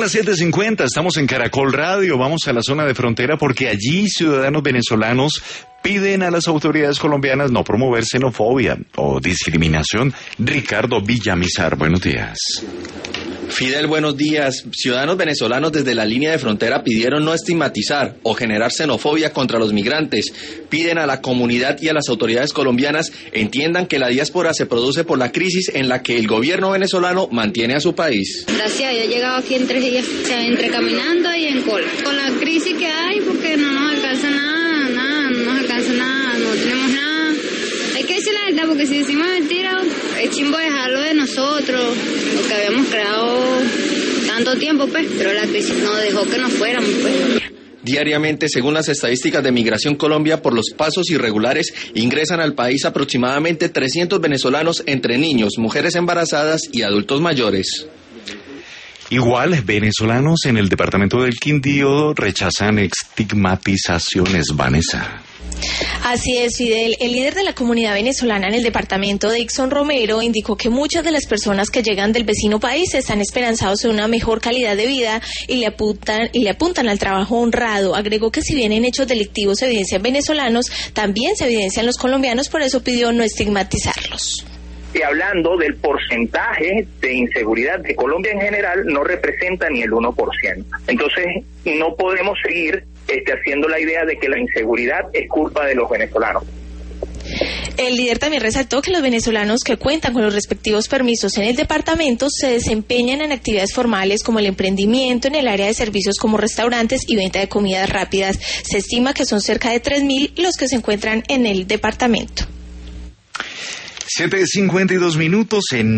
Las 7:50, estamos en Caracol Radio, vamos a la zona de frontera porque allí ciudadanos venezolanos piden a las autoridades colombianas no promover xenofobia o discriminación. Ricardo Villamizar, buenos días. Fidel, buenos días. Ciudadanos venezolanos desde la línea de frontera pidieron no estigmatizar o generar xenofobia contra los migrantes. Piden a la comunidad y a las autoridades colombianas entiendan que la diáspora se produce por la crisis en la que el gobierno venezolano mantiene a su país. Gracias, yo he llegado aquí en 3 días, o sea, entre caminando y en cola. Con la crisis que hay, porque no nos alcanza nada, no tenemos nada. Hay que decir la verdad, porque si decimos mentira, es chimbo dejarlo de nosotros, lo que habíamos creado tanto tiempo, pues, pero la crisis nos dejó que nos fuéramos, pues. Diariamente, según las estadísticas de Migración Colombia, por los pasos irregulares ingresan al país aproximadamente 300 venezolanos entre niños, mujeres embarazadas y adultos mayores. Igual, venezolanos en el departamento del Quindío rechazan estigmatizaciones, Vanessa. Así es, Fidel. El líder de la comunidad venezolana en el departamento, Dixon Romero, indicó que muchas de las personas que llegan del vecino país están esperanzados en una mejor calidad de vida y le apuntan al trabajo honrado. Agregó que si bien en hechos delictivos se evidencian venezolanos, también se evidencian los colombianos, por eso pidió no estigmatizarlos. Y hablando del porcentaje de inseguridad de Colombia en general, no representa ni el 1%. Entonces, no podemos seguir haciendo la idea de que la inseguridad es culpa de los venezolanos. El líder también resaltó que los venezolanos que cuentan con los respectivos permisos en el departamento se desempeñan en actividades formales como el emprendimiento en el área de servicios como restaurantes y venta de comidas rápidas. Se estima que son cerca de 3.000 los que se encuentran en el departamento. 7:52 en